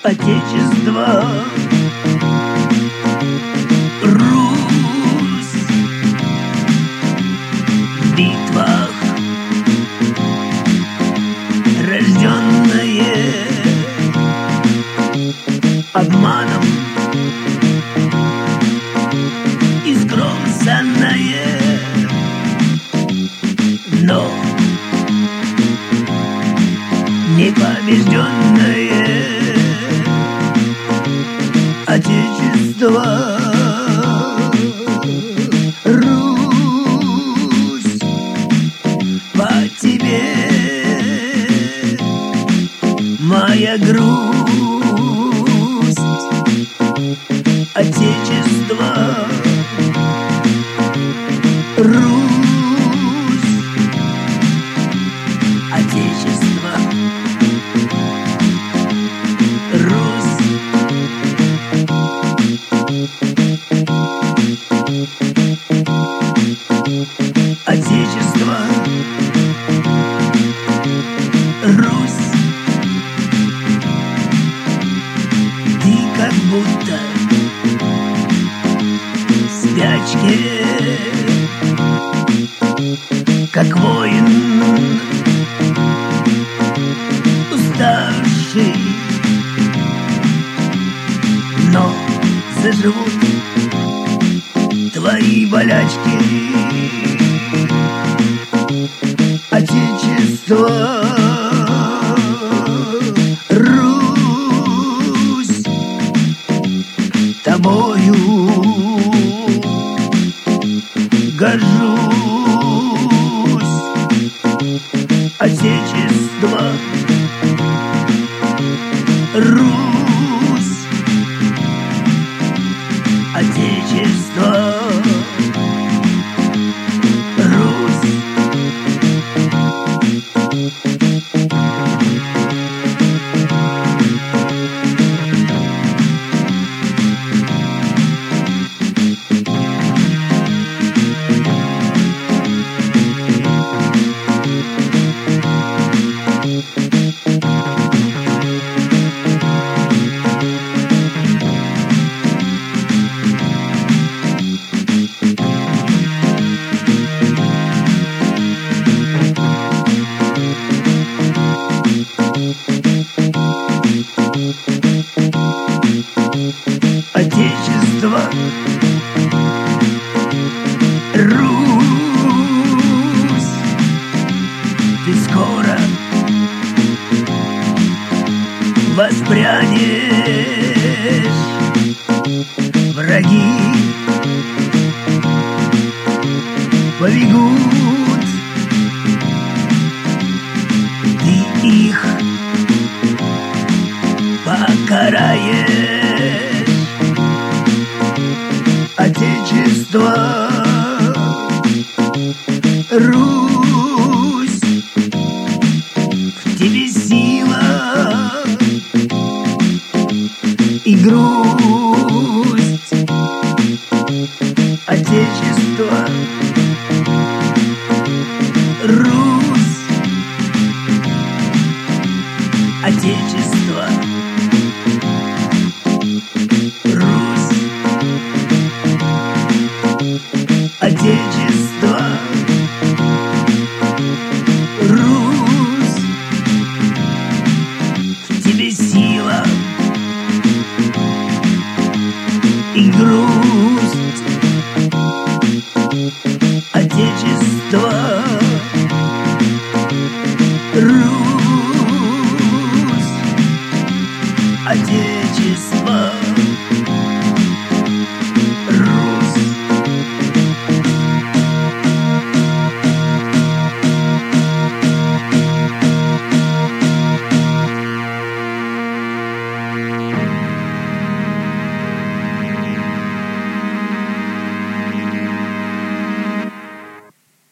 Отечество, Русь, в битвах рожденное обманом, искромсанное, но непобежденное Отечество, Русь, по тебе моя грусть. Отечество, Русь, Отечество, Русь. Отечество, Русь, ты как будто в спячке, как воин уставший, но заживут твои болячки. Отечество, Русь, тобою горжусь. Отечество, Русь, Отечество, Русь. Отечество, Русь, ты скоро воспрянешь. Враги побегут, ты их покараешь. Отечество, Русь, в тебе сила и грусть. Отечество, Русь, Отечество, Русь, Отечество, Русь, в тебе сила и грусть. Отечество, Русь, Отечество,